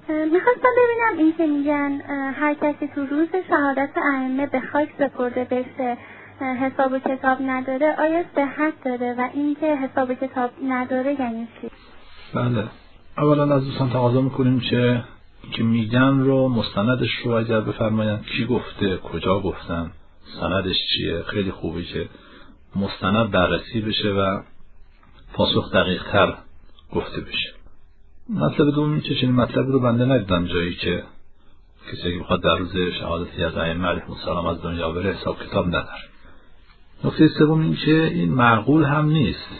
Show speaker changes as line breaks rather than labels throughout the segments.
میخواستم ببینم این که میگن هر کسی تو روز شهادت ائمه به خاک سپرده بشه حساب و کتاب نداره، آیا صحت داره و این که حساب و کتاب نداره یعنی چی؟
بله، اولا از دوستان تقاضا میکنیم که میگن رو مستندش رو اگر بفرماین کی گفته، کجا گفتن، سندش چیه. خیلی خوبه که مستند بررسی بشه و پاسخ دقیق تر گفته بشه. مطلب دوم این که چنین مطلبی رو بنده ندیدم جایی که کسی که بخواد در روز شهادتی از ائمه علیهم السلام از دنیا بره حساب کتاب نداره. نکته سوم این که این معقول هم نیست.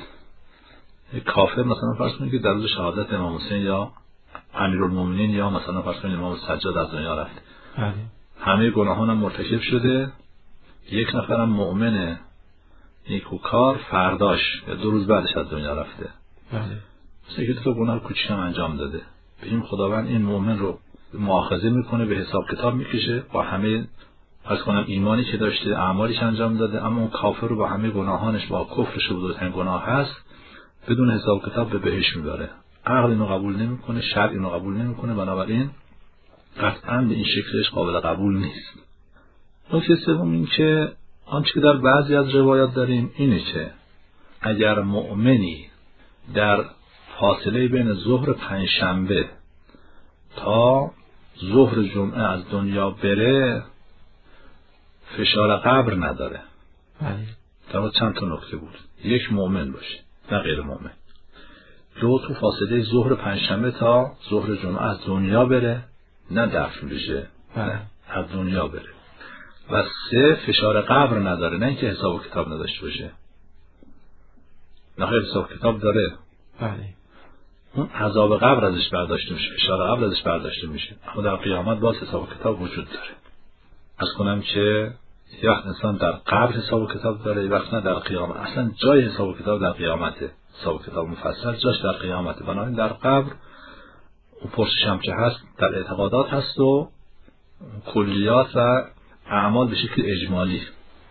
کافر مثلا فرض کنید که در روز شهادت امام حسین یا امیرالمومنین یا مثلا فرض کنید امام سجاد از دنیا رفت، همه گناهان هم مرتکب شده، یک نفرم مؤمن نیکوکار فرداش یا 2 روز بعدش از دنیا رفته، مثلا که تو گناه کوچیک هم انجام داده، بگیم خداوند این مؤمن رو مؤاخذه میکنه، به حساب کتاب میکشه با همه فرض کنم ایمانی که داشته، اعمالش انجام داده، اما اون کافر رو با همه گناهانش، با کفرش و بزرگترین گناه هست، بدون حساب کتاب به بهشت میبره. عقل اینو قبول نمیکنه، شرع اینو قبول نمیکنه، بنابراین قطعا به این شکلش قابل قبول نیست. نکته سوم این که آنچه که در بعضی از روایات داریم اینه که اگر مؤمنی در فاصله بین ظهر پنجشنبه تا ظهر جمعه از دنیا بره فشار قبر نداره. در چند تا نکته بود: یک، مؤمن باشه نه غیر مؤمن. 2، تو فاصله ظهر پنجشنبه تا ظهر جمعه از دنیا بره نه دفن بشه، نه از دنیا بره. و 3، فشار قبر نداره، نه اینکه حساب و کتاب نداشته باشه. نه حساب کتاب داره، اون عذاب قبر ازش برداشته میشه، فشار قبر ازش برداشته میشه، اما در قیامت باز حساب و کتاب وجود داره. از کنم که یه وقت انسان در قبر حساب و کتاب داره، یه وقت نه در قیامت. اصلا جای حساب و کتاب در قیامته. حساب و کتاب مفصل جاش در قیامته. بنابراین در قبر اون پرسش هم که هست در اعتقادات هست و کلیات و اعمال به شکل اجمالی.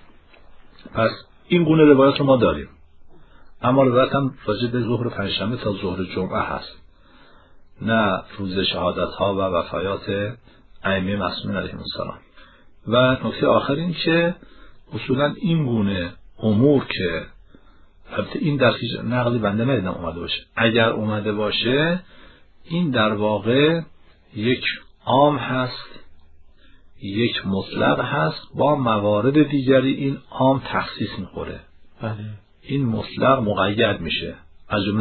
پس این گونه روایات رو ما داریم، اما روایت هم راجع به ظهر پنجشنبه تا ظهر جمعه هست، نه روز شهادت ها و وفایات ائمه معصومین علیهم السلام. و نکته آخر این که اصولا این گونه امور که البته این در هیچ نقلی بنده ندیدم اومده باشه، اگر اومده باشه این در واقع یک عام هست، یک مطلق هست، با موارد دیگری این عام تخصیص میخوره. این مطلق مقید میشه، از جمله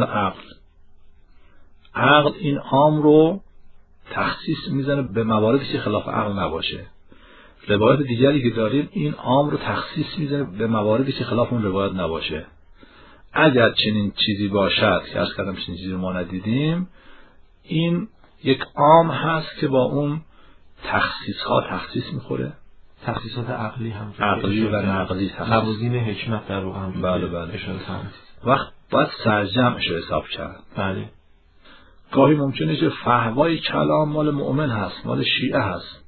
عقل این عام رو تخصیص میزنه به مواردی که خلاف عقل نباشه. روایت دیگری که داریم این عام رو تخصیص میزنه به مواردی که خلاف اون روایت نباشه. اگر چنین چیزی باشد که از کردم چنین چیزی رو ما ندیدیم، این یک عام هست که با اون تخصیص میخوره.
تخصیصات عقلی هم
عقلی و نقلی،
موازین حکمت در واقع هم.
بله. وقت باید سرجمعش رو حساب کرد. گاهی ممکنه که فهوای کلام مال مؤمن هست، مال شیعه هست.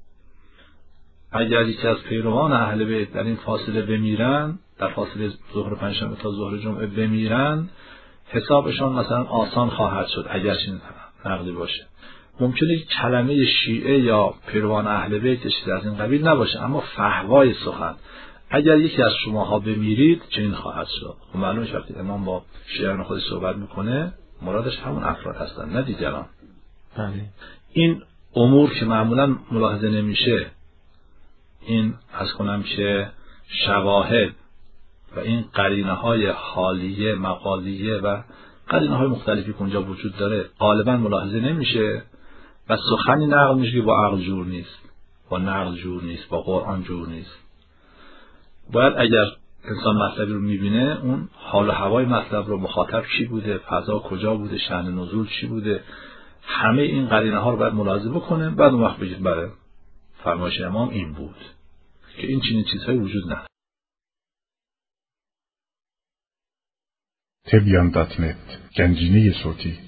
اگر یکی از پیروان اهل بیت در این فاصله بمیرن، در فاصله ظهر پنجشنبه تا ظهر جمعه بمیرن، حسابشان مثلا آسان خواهد شد اگر چنین نقلی باشه. ممکنه یک کلمه شیعه یا پیروان اهل بیت چیزی از این قبیل نباشه، اما فهوای سخن اگر یکی از شماها بمیرید چنین خواهد شد. و معلومه که وقتی امام با شیعیان خودش صحبت میکنه مرادش همون افراد هستن نه دیگران. این امور که معمولا ملاحظه نمیشه، این از کنم که شواهد و این قرینه های حالیه، مقالیه و قرینه های مختلفی که اونجا وجود داره غالبا ملاحظه نمیشه و سخنی نقل میشه که با عقل جور نیست، با نقل جور نیست، با قرآن جور نیست. باید اگر انسان مطلبی رو میبینه اون حال و هوای مطلب رو، مخاطب کی بوده، فضا کجا بوده، شأن نزول چی بوده، همه این قرینه ها رو باید ملاحظه بکنه. بعد اون وقت بگید بله فرمایش امام این بود، که این چنین چیزهایی وجود نداره.
تبیان.net گنجینه صوتی